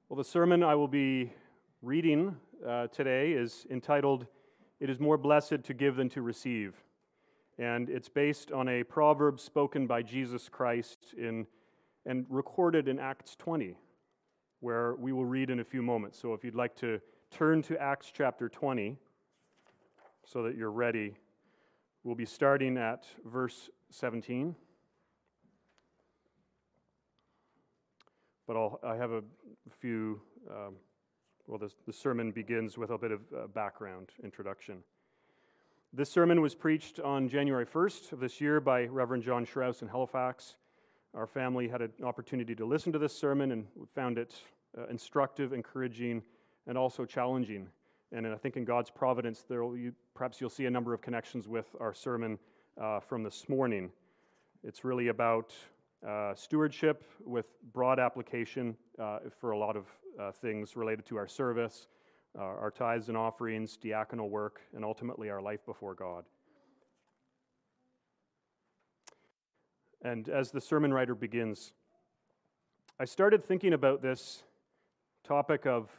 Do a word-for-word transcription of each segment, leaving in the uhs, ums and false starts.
Well, the sermon I will be reading uh, today is entitled, "It is more blessed to give than to receive." And it's based on a proverb spoken by Jesus Christ in, and recorded in Acts twenty, where we will read in a few moments. So if you'd like to turn to Acts chapter twenty so that you're ready, we'll be starting at verse seventeen. But I'll, I have a few, um, well, this, the sermon begins with a bit of uh, background introduction. This sermon was preached on January first of this year by Reverend John Strauss in Halifax. Our family had an opportunity to listen to this sermon and found it uh, instructive, encouraging, and also challenging. And I think in God's providence, there will, you, perhaps you'll see a number of connections with our sermon uh, from this morning. It's really about Uh, stewardship with broad application uh, for a lot of uh, things related to our service, uh, our tithes and offerings, diaconal work, and ultimately our life before God. And as the sermon writer begins, I started thinking about this topic of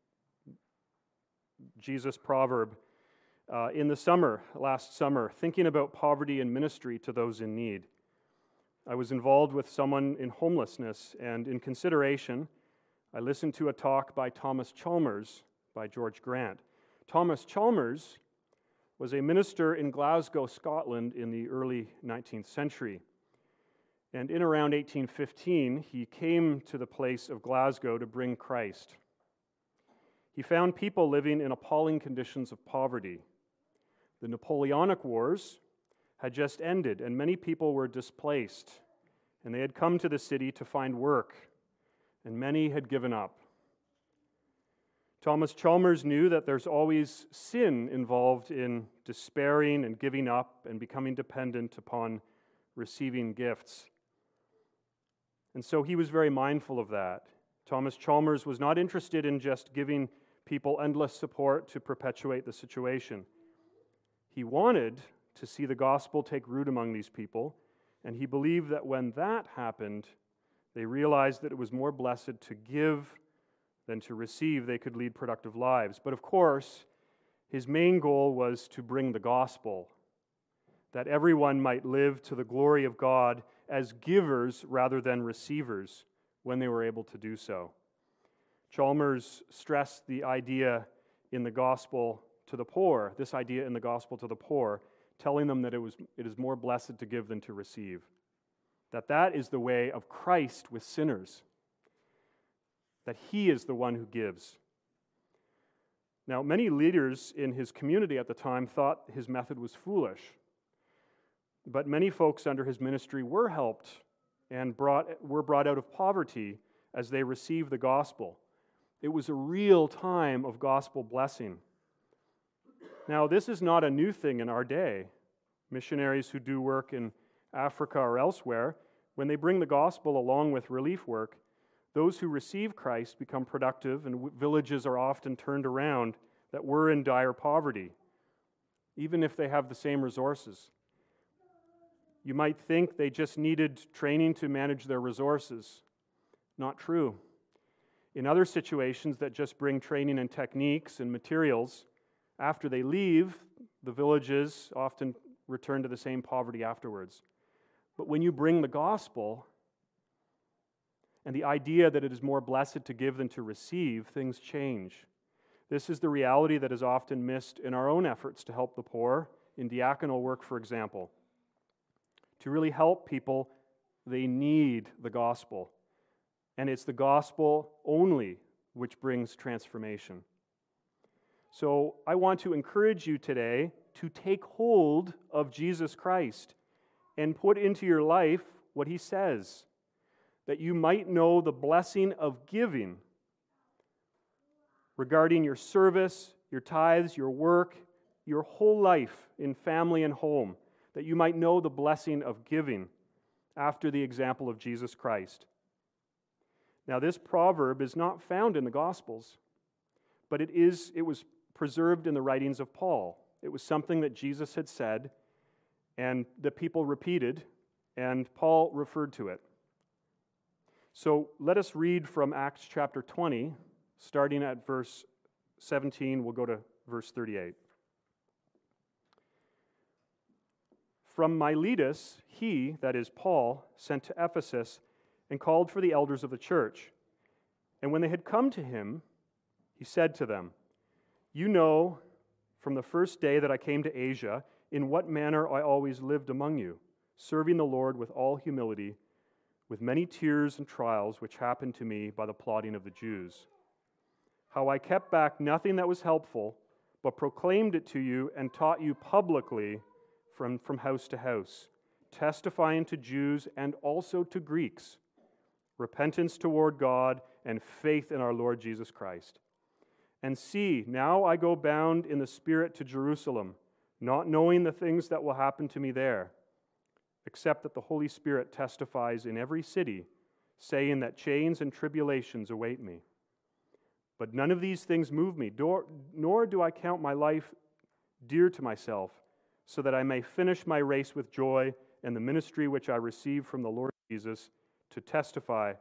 Jesus' proverb uh, in the summer, last summer, thinking about poverty and ministry to those in need. I was involved with someone in homelessness, and in consideration, I listened to a talk by Thomas Chalmers by George Grant. Thomas Chalmers was a minister in Glasgow, Scotland in the early nineteenth century. And in around eighteen fifteen, he came to the place of Glasgow to bring Christ. He found people living in appalling conditions of poverty. The Napoleonic Wars had just ended, and many people were displaced, and they had come to the city to find work, and many had given up. Thomas Chalmers knew that there's always sin involved in despairing and giving up and becoming dependent upon receiving gifts. And so he was very mindful of that. Thomas Chalmers was not interested in just giving people endless support to perpetuate the situation. He wanted to see the gospel take root among these people, and he believed that when that happened, they realized that it was more blessed to give than to receive. They could lead productive lives. But of course, his main goal was to bring the gospel, that everyone might live to the glory of God as givers rather than receivers when they were able to do so. Chalmers stressed the idea in the gospel to the poor, this idea in the gospel to the poor, telling them that it was it is more blessed to give than to receive. That that is the way of Christ with sinners. That he is the one who gives. Now, many leaders in his community at the time thought his method was foolish. But many folks under his ministry were helped and brought were brought out of poverty as they received the gospel. It was a real time of gospel blessing. Now, this is not a new thing in our day. Missionaries who do work in Africa or elsewhere, when they bring the gospel along with relief work, those who receive Christ become productive, and villages are often turned around that were in dire poverty, even if they have the same resources. You might think they just needed training to manage their resources. Not true. In other situations that just bring training and techniques and materials, after they leave, the villages often return to the same poverty afterwards. But when you bring the gospel and the idea that it is more blessed to give than to receive, things change. This is the reality that is often missed in our own efforts to help the poor, in diaconal work, for example. To really help people, they need the gospel. And it's the gospel only which brings transformation. So I want to encourage you today to take hold of Jesus Christ and put into your life what he says, that you might know the blessing of giving regarding your service, your tithes, your work, your whole life in family and home, that you might know the blessing of giving after the example of Jesus Christ. Now, this proverb is not found in the Gospels, but it is it was preserved in the writings of Paul. It was something that Jesus had said, and the people repeated, and Paul referred to it. So let us read from Acts chapter twenty, starting at verse seventeen. We'll go to verse thirty-eight. From Miletus, he, that is Paul, sent to Ephesus and called for the elders of the church. And when they had come to him, he said to them, "You know from the first day that I came to Asia, in what manner I always lived among you, serving the Lord with all humility, with many tears and trials which happened to me by the plotting of the Jews. How I kept back nothing that was helpful, but proclaimed it to you and taught you publicly from, from house to house, testifying to Jews and also to Greeks, repentance toward God and faith in our Lord Jesus Christ. And see, now I go bound in the Spirit to Jerusalem, not knowing the things that will happen to me there, except that the Holy Spirit testifies in every city, saying that chains and tribulations await me. But none of these things move me, nor do I count my life dear to myself, so that I may finish my race with joy and the ministry which I received from the Lord Jesus to testify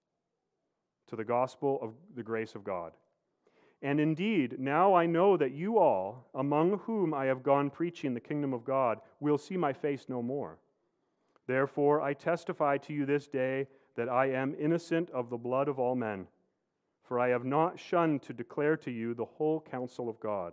to the gospel of the grace of God. And indeed, now I know that you all, among whom I have gone preaching the kingdom of God, will see my face no more. Therefore, I testify to you this day that I am innocent of the blood of all men, for I have not shunned to declare to you the whole counsel of God.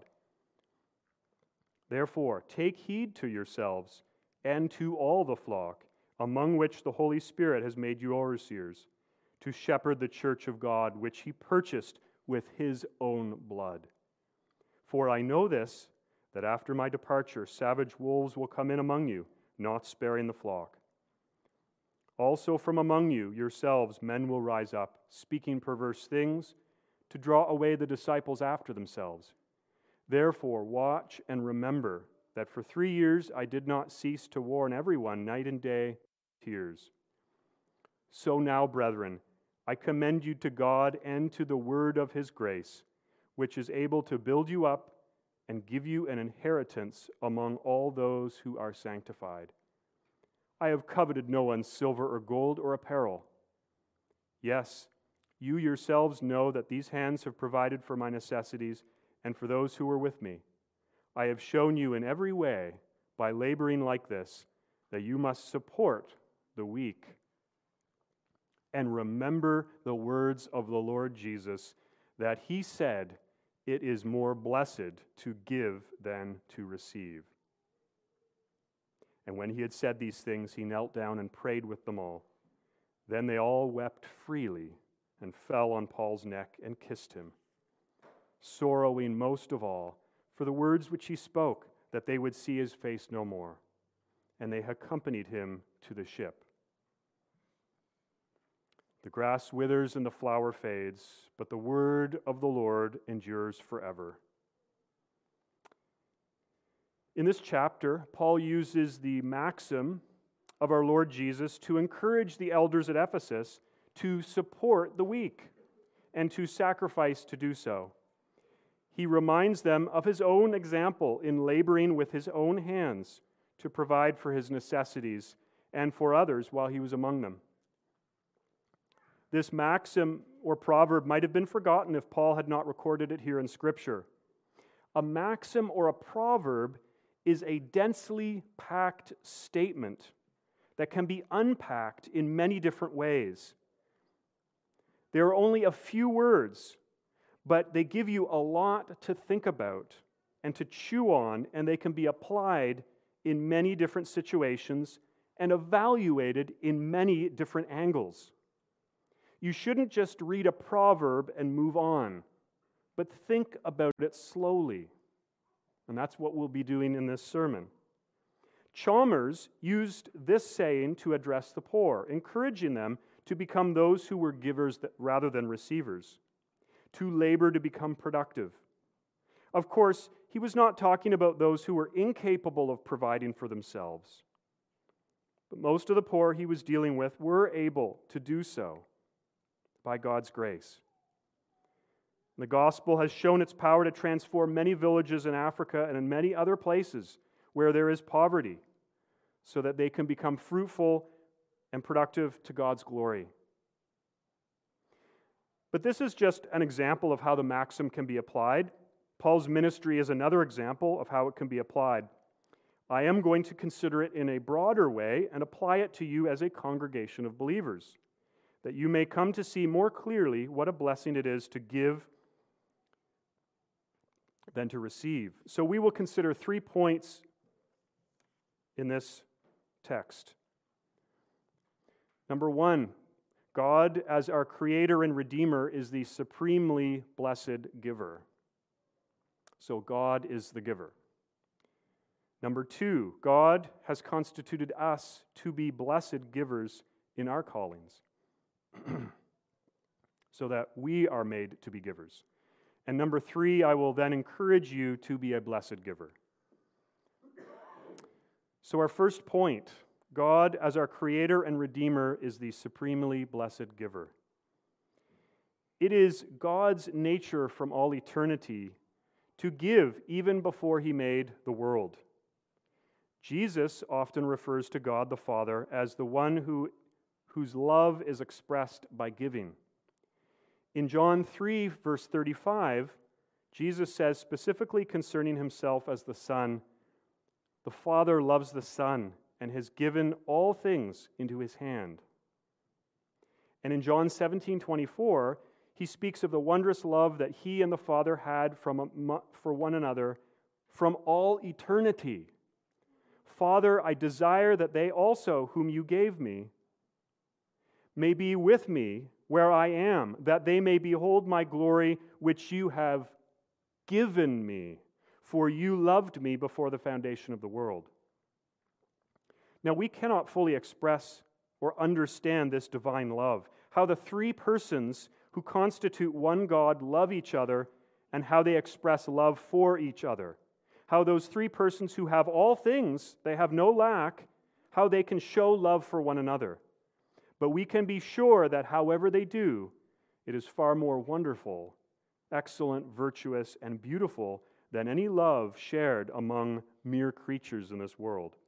Therefore, take heed to yourselves and to all the flock, among which the Holy Spirit has made you overseers, to shepherd the church of God, which he purchased with his own blood. For I know this, that after my departure, savage wolves will come in among you, not sparing the flock. Also from among you yourselves men will rise up, speaking perverse things, to draw away the disciples after themselves. Therefore watch and remember that for three years I did not cease to warn everyone night and day with tears. So now, brethren, I commend you to God and to the word of his grace, which is able to build you up and give you an inheritance among all those who are sanctified. I have coveted no one's silver or gold or apparel. Yes, you yourselves know that these hands have provided for my necessities and for those who were with me. I have shown you in every way, by laboring like this, that you must support the weak. And remember the words of the Lord Jesus, that he said, it is more blessed to give than to receive. And when he had said these things, he knelt down and prayed with them all. Then they all wept freely and fell on Paul's neck and kissed him, sorrowing most of all for the words which he spoke, that they would see his face no more. And they accompanied him to the ship. The grass withers and the flower fades, but the word of the Lord endures forever. In this chapter, Paul uses the maxim of our Lord Jesus to encourage the elders at Ephesus to support the weak and to sacrifice to do so. He reminds them of his own example in laboring with his own hands to provide for his necessities and for others while he was among them. This maxim or proverb might have been forgotten if Paul had not recorded it here in Scripture. A maxim or a proverb is a densely packed statement that can be unpacked in many different ways. There are only a few words, but they give you a lot to think about and to chew on, and they can be applied in many different situations and evaluated in many different angles. You shouldn't just read a proverb and move on, but think about it slowly. And that's what we'll be doing in this sermon. Chalmers used this saying to address the poor, encouraging them to become those who were givers rather than receivers, to labor to become productive. Of course, he was not talking about those who were incapable of providing for themselves. But most of the poor he was dealing with were able to do so by God's grace. The gospel has shown its power to transform many villages in Africa and in many other places where there is poverty, so that they can become fruitful and productive to God's glory. But this is just an example of how the maxim can be applied. Paul's ministry is another example of how it can be applied. I am going to consider it in a broader way and apply it to you as a congregation of believers, that you may come to see more clearly what a blessing it is to give than to receive. So we will consider three points in this text. Number one, God, as our Creator and Redeemer, is the supremely blessed giver. So God is the giver. Number two, God has constituted us to be blessed givers in our callings, so that we are made to be givers. And number three, I will then encourage you to be a blessed giver. So our first point, God as our Creator and Redeemer is the supremely blessed giver. It is God's nature from all eternity to give even before He made the world. Jesus often refers to God the Father as the one who, whose love is expressed by giving. In John three, verse thirty-five, Jesus says specifically concerning Himself as the Son, the Father loves the Son and has given all things into His hand. And in John seventeen twenty-four, He speaks of the wondrous love that He and the Father had from, for one another from all eternity. Father, I desire that they also, whom you gave me, may be with me where I am, that they may behold my glory which you have given me, for you loved me before the foundation of the world. Now, we cannot fully express or understand this divine love, how the three persons who constitute one God love each other and how they express love for each other. How those three persons who have all things, they have no lack, how they can show love for one another. But we can be sure that however they do, it is far more wonderful, excellent, virtuous, and beautiful than any love shared among mere creatures in this world.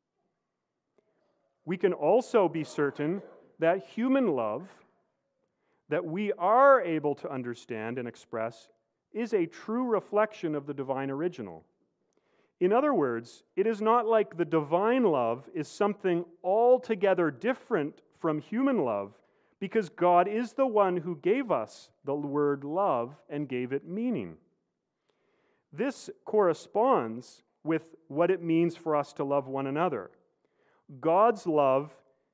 We can also be certain that human love that we are able to understand and express is a true reflection of the divine original. In other words, it is not like the divine love is something altogether different from human love, because God is the one who gave us the word love and gave it meaning. This corresponds with what it means for us to love one another. God's love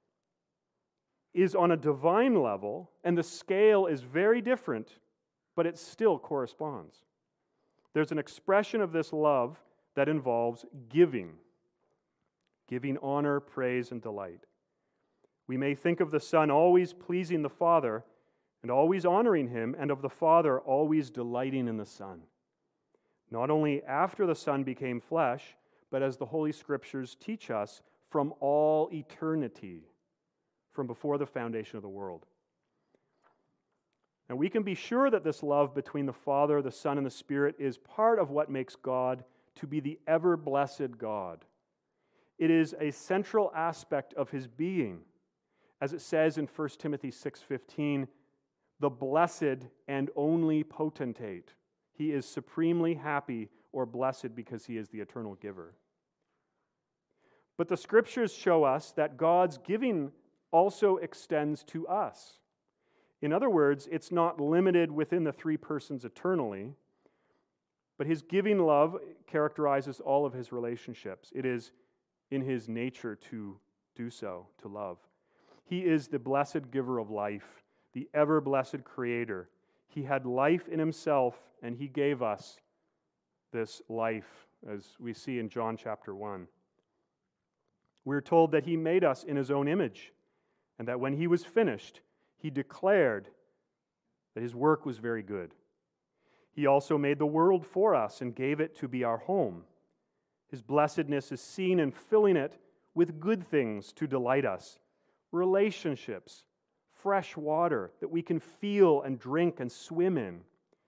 is on a divine level, and the scale is very different, but it still corresponds. There's an expression of this love that involves giving, giving honor, praise, and delight. We may think of the Son always pleasing the Father and always honoring Him, and of the Father always delighting in the Son, not only after the Son became flesh, but as the Holy Scriptures teach us, from all eternity, from before the foundation of the world. And we can be sure that this love between the Father, the Son, and the Spirit is part of what makes God to be the ever-blessed God. It is a central aspect of His being. As it says in First Timothy six fifteen, the blessed and only potentate. He is supremely happy or blessed because He is the eternal giver. But the Scriptures show us that God's giving also extends to us. In other words, it's not limited within the three persons eternally, but His giving love characterizes all of His relationships. It is in His nature to do so, to love. He is the blessed giver of life, the ever-blessed Creator. He had life in Himself, and He gave us this life, as we see in John chapter one. We're told that He made us in His own image, and that when He was finished, He declared that His work was very good. He also made the world for us and gave it to be our home. His blessedness is seen in filling it with good things to delight us, relationships, fresh water that we can feel and drink and swim in,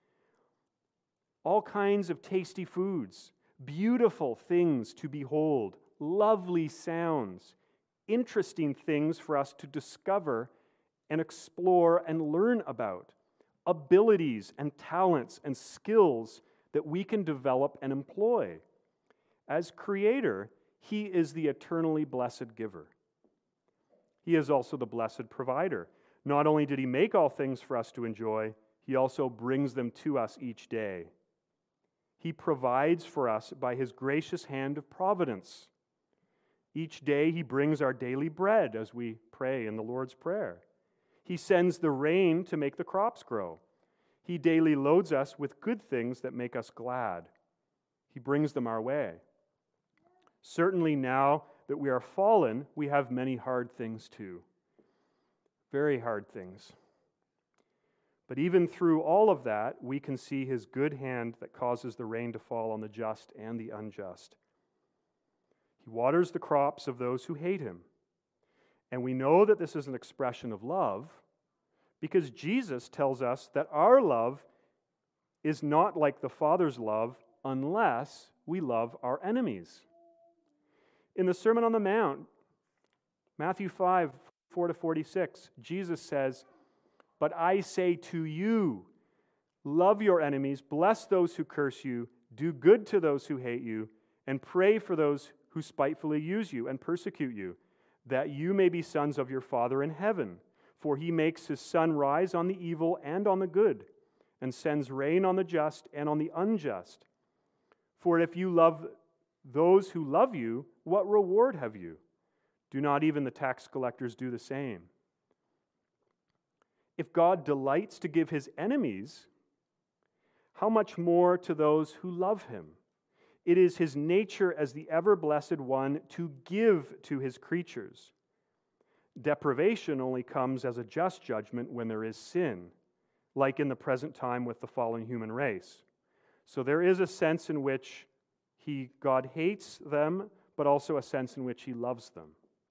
all kinds of tasty foods, beautiful things to behold, lovely sounds, interesting things for us to discover and explore and learn about. abilities and talents and skills that we can develop and employ. As Creator, He is the eternally blessed giver. He is also the blessed provider. Not only did He make all things for us to enjoy, He also brings them to us each day. He provides for us by His gracious hand of providence. Each day He brings our daily bread as we pray in the Lord's Prayer. He sends the rain to make the crops grow. He daily loads us with good things that make us glad. He brings them our way. Certainly now that we are fallen, we have many hard things too. Very hard things. But even through all of that, we can see His good hand that causes the rain to fall on the just and the unjust. He waters the crops of those who hate Him. And we know that this is an expression of love because Jesus tells us that our love is not like the Father's love unless we love our enemies. In the Sermon on the Mount, Matthew five, four to forty-six, Jesus says, "But I say to you, love your enemies, bless those who curse you, do good to those who hate you, and pray for those who spitefully use you and persecute you, that you may be sons of your Father in heaven. For He makes His sun rise on the evil and on the good, and sends rain on the just and on the unjust. For if you love those who love you, what reward have you? Do not even the tax collectors do the same? If God delights to give His enemies, how much more to those who love Him? It is His nature as the ever-blessed One to give to His creatures. Deprivation only comes as a just judgment when there is sin, like in the present time with the fallen human race. So there is a sense in which He, God hates them, but also a sense in which He loves them.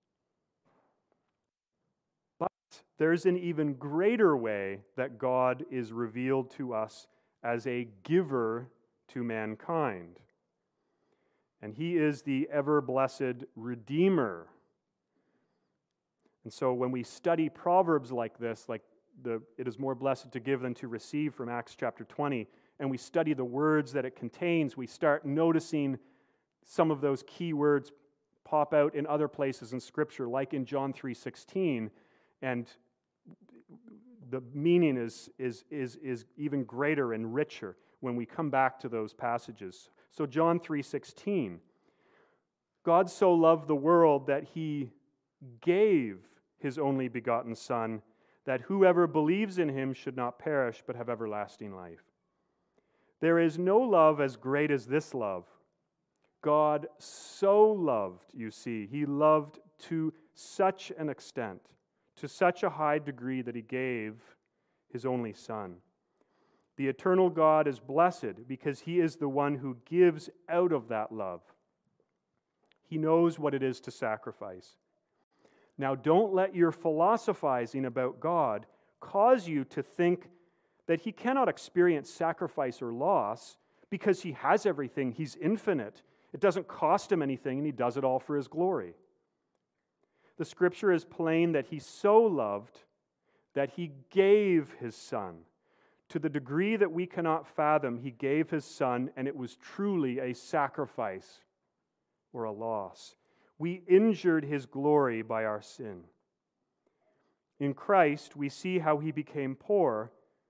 But there's an even greater way that God is revealed to us as a giver to mankind. And He is the ever-blessed Redeemer. And so when we study Proverbs like this, like the it is more blessed to give than to receive from Acts chapter twenty, and we study the words that it contains, we start noticing some of those key words pop out in other places in Scripture, like in John three sixteen, and the meaning is, is, is, is even greater and richer when we come back to those passages. So John three sixteen, God so loved the world that He gave His only begotten Son, that whoever believes in Him should not perish but have everlasting life. There is no love as great as this love. God so loved, you see, He loved to such an extent, to such a high degree that He gave His only Son. The eternal God is blessed because He is the one who gives out of that love. He knows what it is to sacrifice. Now, don't let your philosophizing about God cause you to think that He cannot experience sacrifice or loss because He has everything. He's infinite. It doesn't cost Him anything, and He does it all for His glory. The Scripture is plain that He so loved that He gave His Son. To the degree that we cannot fathom, He gave His Son, and it was truly a sacrifice or a loss. We injured His glory by our sin. In Christ, we see how He became poor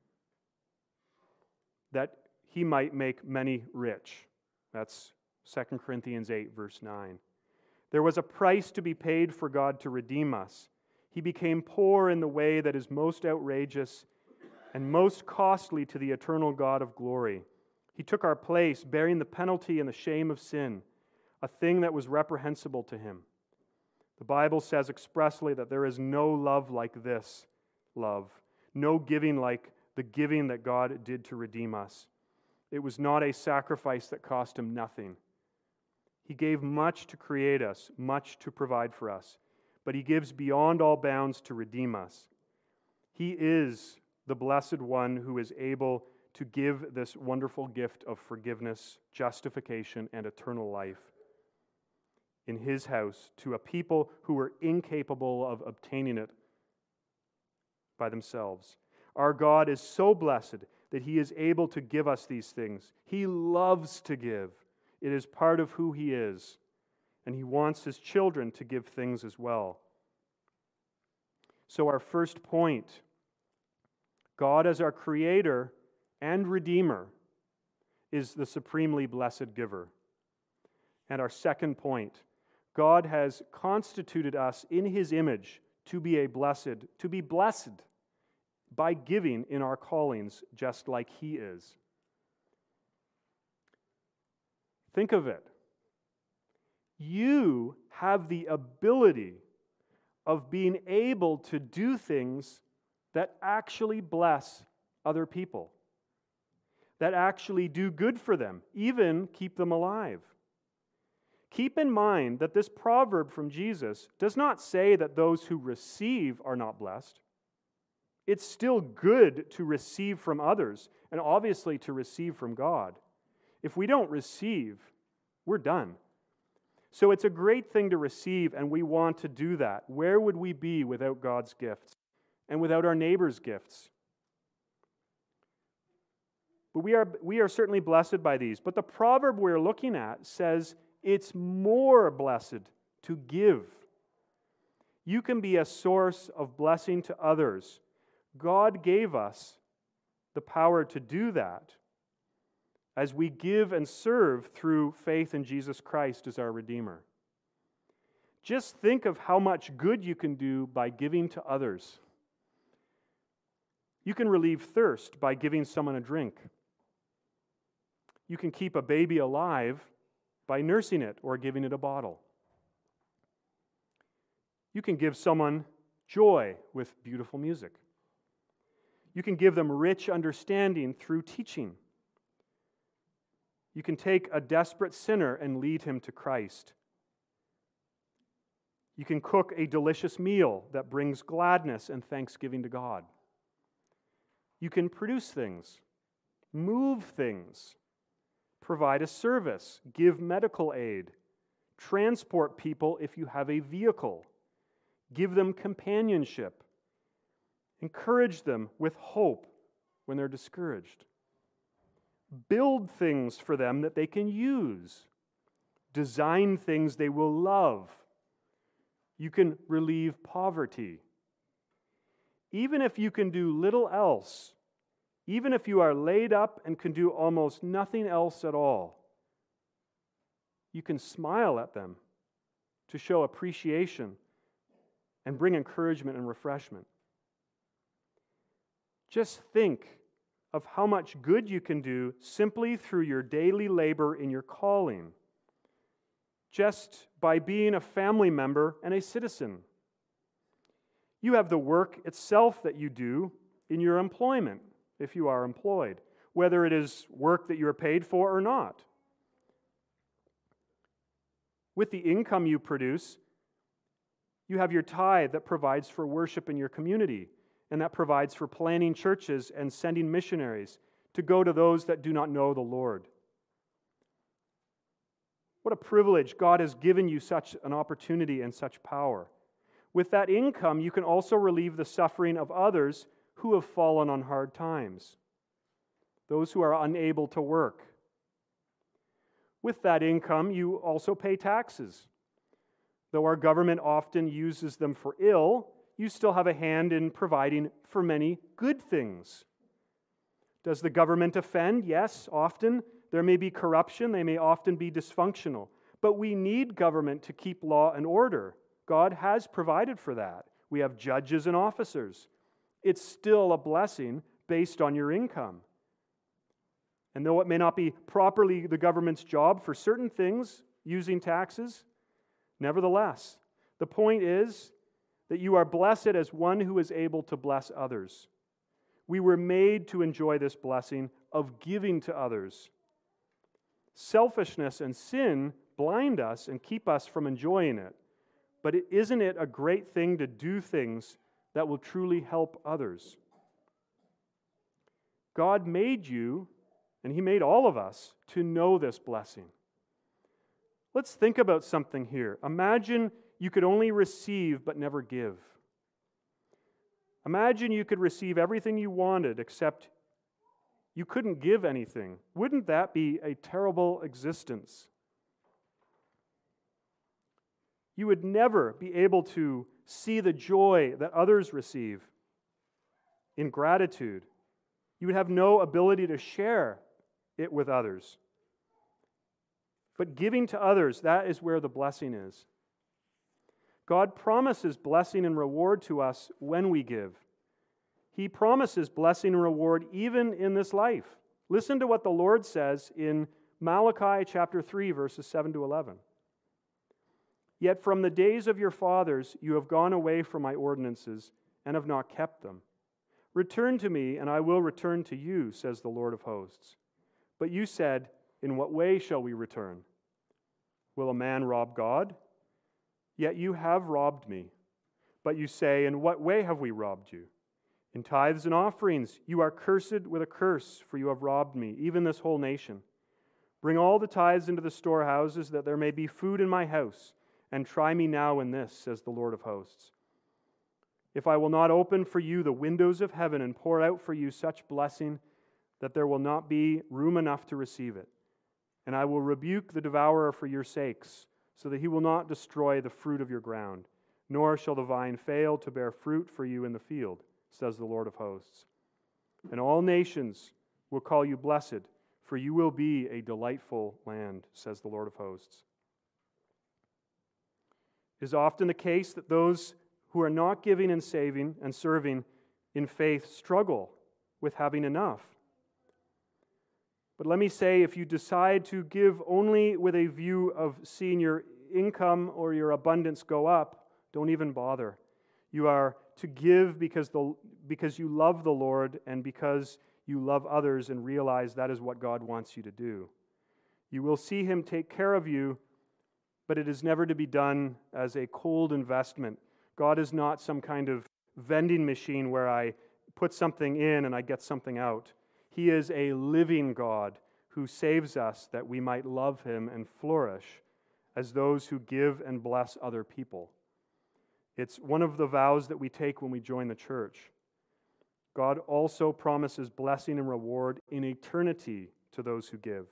that He might make many rich. That's Second Corinthians eight, verse nine. There was a price to be paid for God to redeem us. He became poor in the way that is most outrageous and most costly to the eternal God of glory. He took our place, bearing the penalty and the shame of sin, a thing that was reprehensible to Him. The Bible says expressly that there is no love like this love, no giving like the giving that God did to redeem us. It was not a sacrifice that cost Him nothing. He gave much to create us, much to provide for us, but He gives beyond all bounds to redeem us. He is the blessed One who is able to give this wonderful gift of forgiveness, justification, and eternal life in His house to a people who were incapable of obtaining it by themselves. Our God is so blessed that He is able to give us these things. He loves to give. It is part of who He is. And He wants His children to give things as well. So our first point, God as our Creator and Redeemer is the supremely blessed giver. And our second point, God has constituted us in His image to be a blessed, to be blessed by giving in our callings just like He is. Think of it. You have the ability of being able to do things that actually bless other people, that actually do good for them, even keep them alive. Keep in mind that this proverb from Jesus does not say that those who receive are not blessed. It's still good to receive from others, and obviously to receive from God. If we don't receive, we're done. So it's a great thing to receive, and we want to do that. Where would we be without God's gifts and without our neighbor's gifts? But we are, we are certainly blessed by these. But the proverb we're looking at says it's more blessed to give. You can be a source of blessing to others. God gave us the power to do that as we give and serve through faith in Jesus Christ as our Redeemer. Just think of how much good you can do by giving to others. You can relieve thirst by giving someone a drink. You can keep a baby alive by nursing it or giving it a bottle. You can give someone joy with beautiful music. You can give them rich understanding through teaching. You can take a desperate sinner and lead him to Christ. You can cook a delicious meal that brings gladness and thanksgiving to God. You can produce things, move things, provide a service, give medical aid, transport people if you have a vehicle, give them companionship, encourage them with hope when they're discouraged, build things for them that they can use, design things they will love. You can relieve poverty. Even if you can do little else, even if you are laid up and can do almost nothing else at all, you can smile at them to show appreciation and bring encouragement and refreshment. Just think of how much good you can do simply through your daily labor in your calling, just by being a family member and a citizen. You have the work itself that you do in your employment, if you are employed, whether it is work that you are paid for or not. With the income you produce, you have your tithe that provides for worship in your community, and that provides for planning churches and sending missionaries to go to those that do not know the Lord. What a privilege. God has given you such an opportunity and such power. With that income, you can also relieve the suffering of others who have fallen on hard times, those who are unable to work. With that income, you also pay taxes. Though our government often uses them for ill, you still have a hand in providing for many good things. Does the government offend? Yes, often. There may be corruption. They may often be dysfunctional. But we need government to keep law and order. God has provided for that. We have judges and officers. It's still a blessing based on your income. And though it may not be properly the government's job for certain things, using taxes, nevertheless, the point is that you are blessed as one who is able to bless others. We were made to enjoy this blessing of giving to others. Selfishness and sin blind us and keep us from enjoying it. But isn't it a great thing to do things that will truly help others? God made you, and He made all of us, to know this blessing. Let's think about something here. Imagine you could only receive but never give. Imagine you could receive everything you wanted, except you couldn't give anything. Wouldn't that be a terrible existence? You would never be able to see the joy that others receive in gratitude. You would have no ability to share it with others. But giving to others, that is where the blessing is. God promises blessing and reward to us when we give. He promises blessing and reward even in this life. Listen to what the Lord says in Malachi chapter three, verses seven to eleven. Yet from the days of your fathers you have gone away from my ordinances and have not kept them. Return to me, and I will return to you, says the Lord of hosts. But you said, in what way shall we return? Will a man rob God? Yet you have robbed me. But you say, in what way have we robbed you? In tithes and offerings you are cursed with a curse, for you have robbed me, even this whole nation. Bring all the tithes into the storehouses, that there may be food in my house, and try me now in this, says the Lord of hosts. If I will not open for you the windows of heaven and pour out for you such blessing that there will not be room enough to receive it, and I will rebuke the devourer for your sakes, so that he will not destroy the fruit of your ground, nor shall the vine fail to bear fruit for you in the field, says the Lord of hosts. And all nations will call you blessed, for you will be a delightful land, says the Lord of hosts. It is often the case that those who are not giving and saving and serving in faith struggle with having enough. But let me say, if you decide to give only with a view of seeing your income or your abundance go up, don't even bother. You are to give because the because you love the Lord and because you love others and realize that is what God wants you to do. You will see Him take care of you, but it is never to be done as a cold investment. God is not some kind of vending machine where I put something in and I get something out. He is a living God who saves us that we might love Him and flourish as those who give and bless other people. It's one of the vows that we take when we join the church. God also promises blessing and reward in eternity to those who give.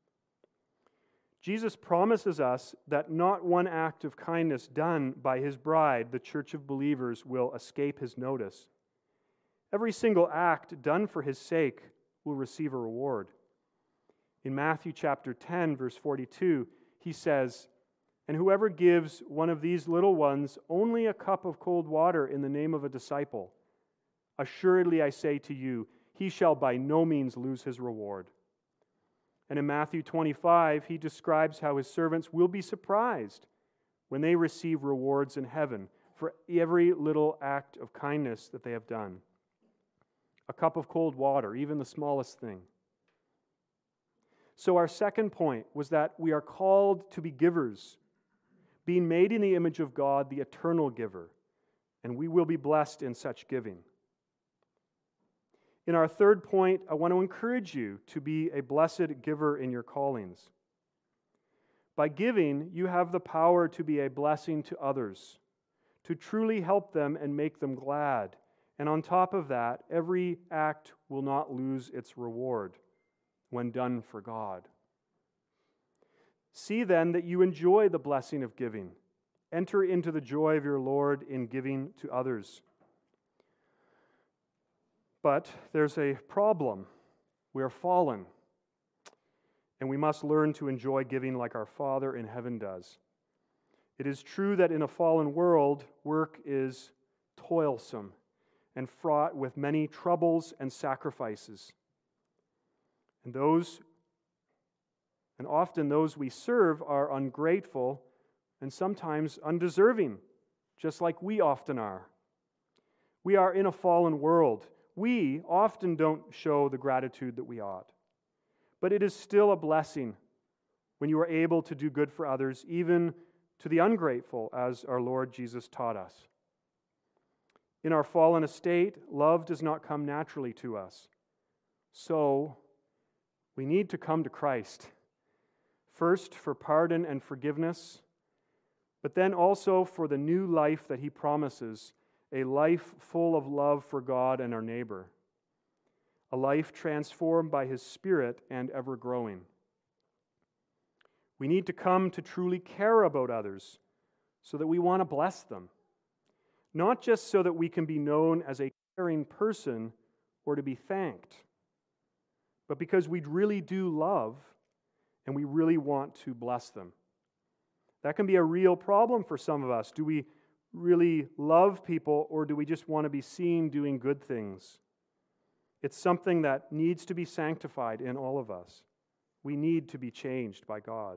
Jesus promises us that not one act of kindness done by His bride, the church of believers, will escape His notice. Every single act done for His sake will receive a reward. In Matthew chapter ten, verse forty-two, He says, "And whoever gives one of these little ones only a cup of cold water in the name of a disciple, assuredly I say to you, he shall by no means lose his reward." And in Matthew twenty-five, He describes how His servants will be surprised when they receive rewards in heaven for every little act of kindness that they have done. A cup of cold water, even the smallest thing. So our second point was that we are called to be givers, being made in the image of God, the eternal giver, and we will be blessed in such giving. In our third point, I want to encourage you to be a blessed giver in your callings. By giving, you have the power to be a blessing to others, to truly help them and make them glad. And on top of that, every act will not lose its reward when done for God. See then that you enjoy the blessing of giving. Enter into the joy of your Lord in giving to others. But there's a problem. We are fallen, and we must learn to enjoy giving like our Father in heaven does. It is true that in a fallen world, work is toilsome and fraught with many troubles and sacrifices. And those, and often those we serve are ungrateful and sometimes undeserving, just like we often are. We are in a fallen world. We often don't show the gratitude that we ought. But it is still a blessing when you are able to do good for others, even to the ungrateful, as our Lord Jesus taught us. In our fallen estate, love does not come naturally to us. So, we need to come to Christ. First, for pardon and forgiveness, but then also for the new life that He promises a life full of love for God and our neighbor, a life transformed by His Spirit and ever growing. We need to come to truly care about others so that we want to bless them, not just so that we can be known as a caring person or to be thanked, but because we really do love and we really want to bless them. That can be a real problem for some of us. Do we really love people, or do we just want to be seen doing good things? It's something that needs to be sanctified in all of us. We need to be changed by God.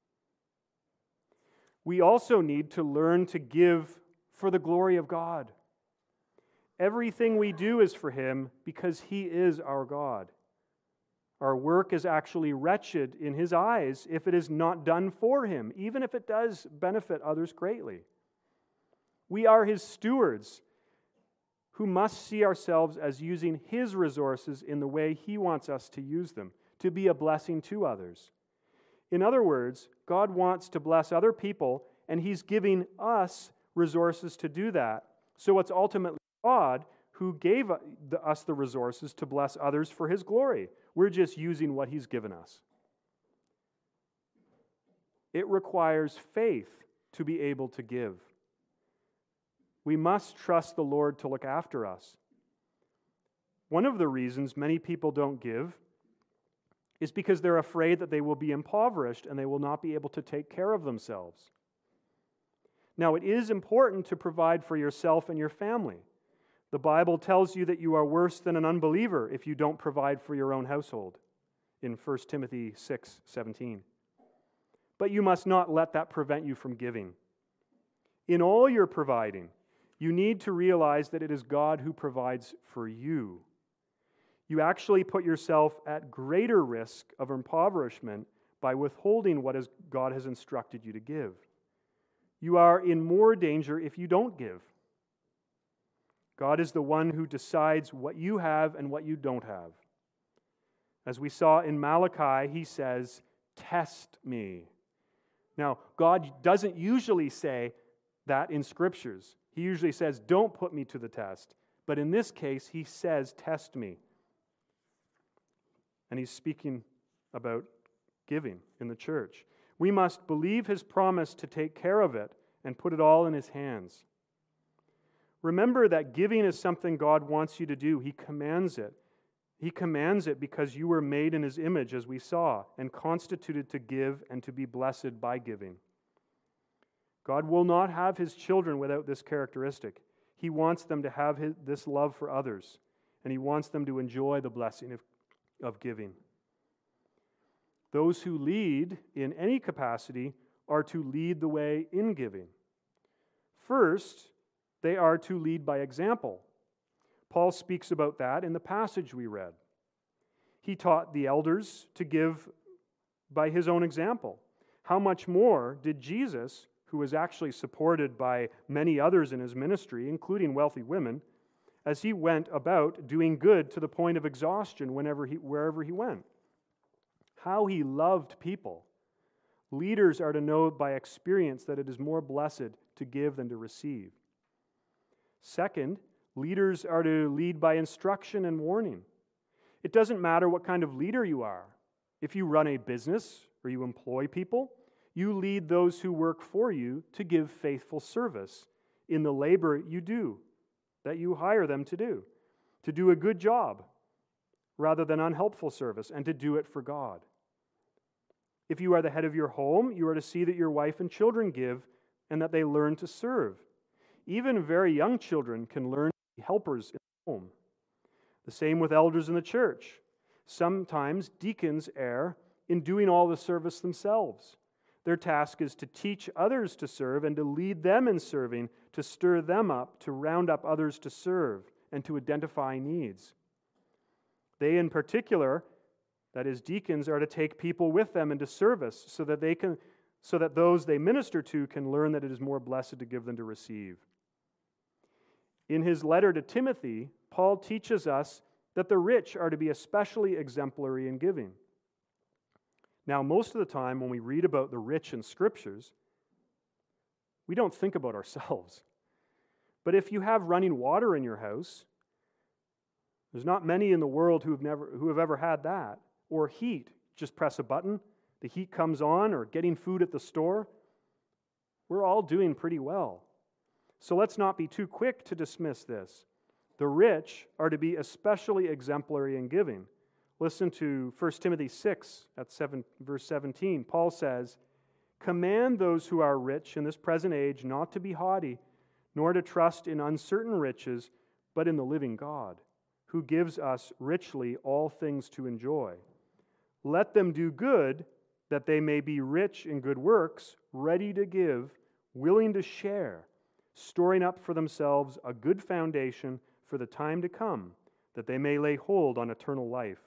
We also need to learn to give for the glory of God. Everything we do is for Him because He is our God. Our work is actually wretched in His eyes if it is not done for Him, even if it does benefit others greatly. We are His stewards who must see ourselves as using His resources in the way He wants us to use them, to be a blessing to others. In other words, God wants to bless other people, and He's giving us resources to do that. So it's ultimately God who gave us the resources to bless others for His glory. We're just using what He's given us. It requires faith to be able to give. We must trust the Lord to look after us. One of the reasons many people don't give is because they're afraid that they will be impoverished and they will not be able to take care of themselves. Now, it is important to provide for yourself and your family. The Bible tells you that you are worse than an unbeliever if you don't provide for your own household in First Timothy six seventeen. But you must not let that prevent you from giving. In all your providing, you need to realize that it is God who provides for you. You actually put yourself at greater risk of impoverishment by withholding what is God has instructed you to give. You are in more danger if you don't give. God is the one who decides what you have and what you don't have. As we saw in Malachi, He says, "Test me." Now, God doesn't usually say that in Scriptures. He usually says, "Don't put me to the test." But in this case, He says, "Test me." And He's speaking about giving in the church. We must believe His promise to take care of it and put it all in His hands. Remember that giving is something God wants you to do. He commands it. He commands it because you were made in His image, as we saw, and constituted to give and to be blessed by giving. God will not have His children without this characteristic. He wants them to have his, this love for others, and He wants them to enjoy the blessing of, of giving. Those who lead in any capacity are to lead the way in giving. First, they are to lead by example. Paul speaks about that in the passage we read. He taught the elders to give by His own example. How much more did Jesus, who was actually supported by many others in His ministry, including wealthy women, as He went about doing good to the point of exhaustion whenever he, wherever He went? How He loved people. Leaders are to know by experience that it is more blessed to give than to receive. Second, leaders are to lead by instruction and warning. It doesn't matter what kind of leader you are. If you run a business or you employ people, you lead those who work for you to give faithful service in the labor you do, that you hire them to do, to do a good job rather than unhelpful service, and to do it for God. If you are the head of your home, you are to see that your wife and children give and that they learn to serve. Even very young children can learn to be helpers in the home. The same with elders in the church. Sometimes deacons err in doing all the service themselves. Their task is to teach others to serve and to lead them in serving, to stir them up, to round up others to serve, and to identify needs. They in particular, that is, deacons, are to take people with them into service so that they can, so that those they minister to can learn that it is more blessed to give than to receive. In his letter to Timothy, Paul teaches us that the rich are to be especially exemplary in giving. Now, most of the time when we read about the rich in Scriptures, we don't think about ourselves. But if you have running water in your house, there's not many in the world who have never who have ever had that. Or heat, just press a button, the heat comes on, or getting food at the store. We're all doing pretty well. So let's not be too quick to dismiss this. The rich are to be especially exemplary in giving. Listen to First Timothy six, at seven, verse seventeen. Paul says, "Command those who are rich in this present age not to be haughty, nor to trust in uncertain riches, but in the living God, who gives us richly all things to enjoy. Let them do good, that they may be rich in good works, ready to give, willing to share, storing up for themselves a good foundation for the time to come, that they may lay hold on eternal life."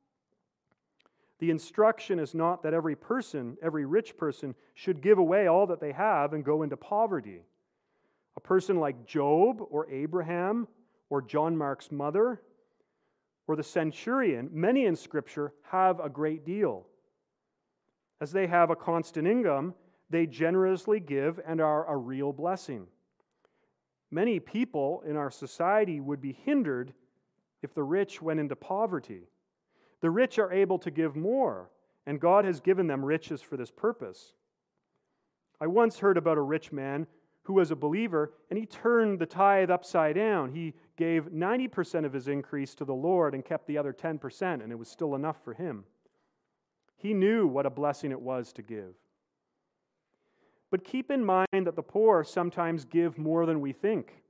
The instruction is not that every person, every rich person, should give away all that they have and go into poverty. A person like Job or Abraham or John Mark's mother or the centurion, many in Scripture have a great deal. As they have a constant income, they generously give and are a real blessing. Many people in our society would be hindered if the rich went into poverty. The rich are able to give more, and God has given them riches for this purpose. I once heard about a rich man who was a believer, and he turned the tithe upside down. He gave ninety percent of his increase to the Lord and kept the other ten percent, and it was still enough for him. He knew what a blessing it was to give. But keep in mind that the poor sometimes give more than we think.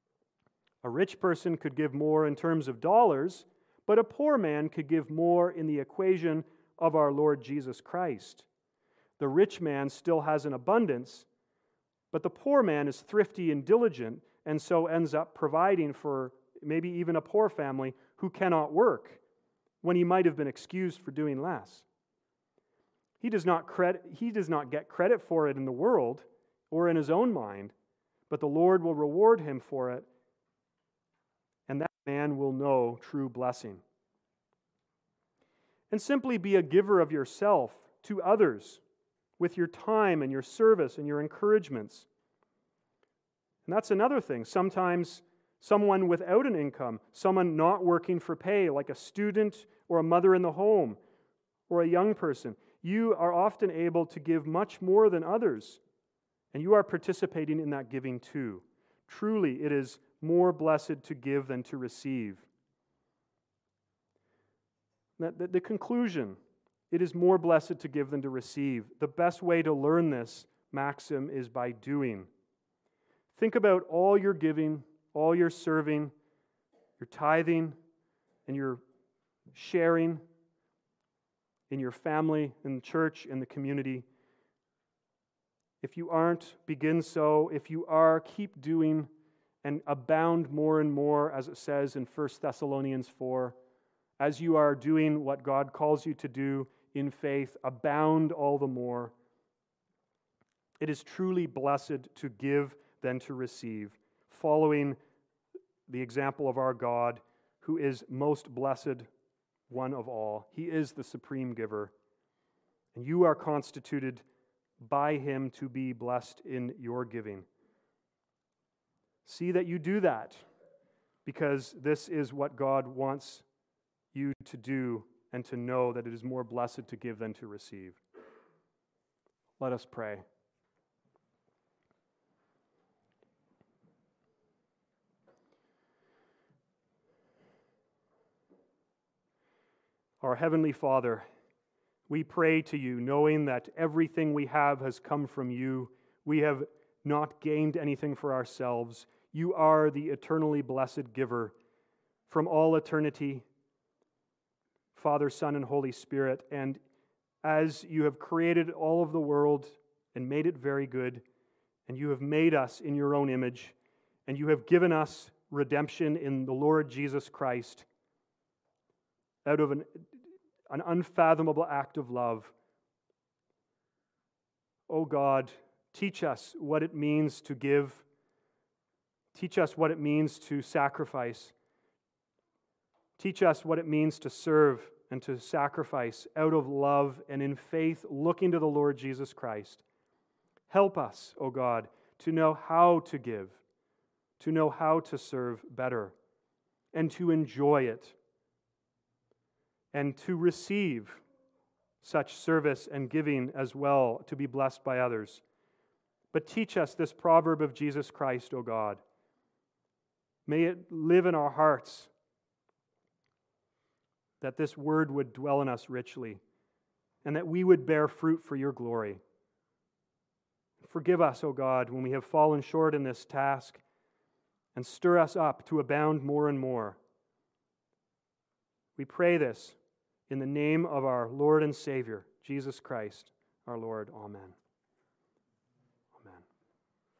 A rich person could give more in terms of dollars, but a poor man could give more in the equation of our Lord Jesus Christ. The rich man still has an abundance, but the poor man is thrifty and diligent, and so ends up providing for maybe even a poor family who cannot work when he might have been excused for doing less. He does not credit, he does not get credit for it in the world or in his own mind, but the Lord will reward him for it, and that man will know true blessing. And simply be a giver of yourself to others with your time and your service and your encouragements. And that's another thing. Sometimes someone without an income, someone not working for pay, like a student or a mother in the home or a young person, you are often able to give much more than others, and you are participating in that giving too. Truly, it is more blessed to give than to receive. The, the, the conclusion, it is more blessed to give than to receive. The best way to learn this maxim is by doing. Think about all your giving, all your serving, your tithing, and your sharing in your family, in the church, in the community. If you aren't, begin so. If you are, keep doing and abound more and more, as it says in First Thessalonians four. As you are doing what God calls you to do in faith, abound all the more. It is truly blessed to give than to receive, following the example of our God, who is most blessed one of all. He is the supreme giver, and you are constituted by Him to be blessed in your giving. See that you do that, because this is what God wants you to do, and to know that it is more blessed to give than to receive. Let us pray. Our Heavenly Father, we pray to you, knowing that everything we have has come from you. We have not gained anything for ourselves. You are the eternally blessed giver from all eternity, Father, Son, and Holy Spirit. And as you have created all of the world and made it very good, and you have made us in your own image, and you have given us redemption in the Lord Jesus Christ, out of an, an unfathomable act of love. Oh God, teach us what it means to give. Teach us what it means to sacrifice. Teach us what it means to serve and to sacrifice out of love and in faith, looking to the Lord Jesus Christ. Help us, O God, to know how to give, to know how to serve better and to enjoy it and to receive such service and giving as well, to be blessed by others. But teach us this proverb of Jesus Christ, O God. May it live in our hearts, that this word would dwell in us richly, and that we would bear fruit for your glory. Forgive us, O God, when we have fallen short in this task, and stir us up to abound more and more. We pray this in the name of our Lord and Savior, Jesus Christ, our Lord. Amen.